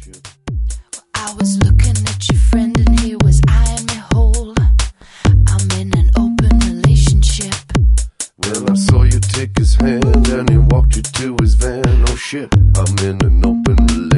I was looking at your friend and he was eyeing me whole. I'm in an open relationship. Well, I saw you take his hand and he walked you to his van. Oh shit, I'm in an open relationship.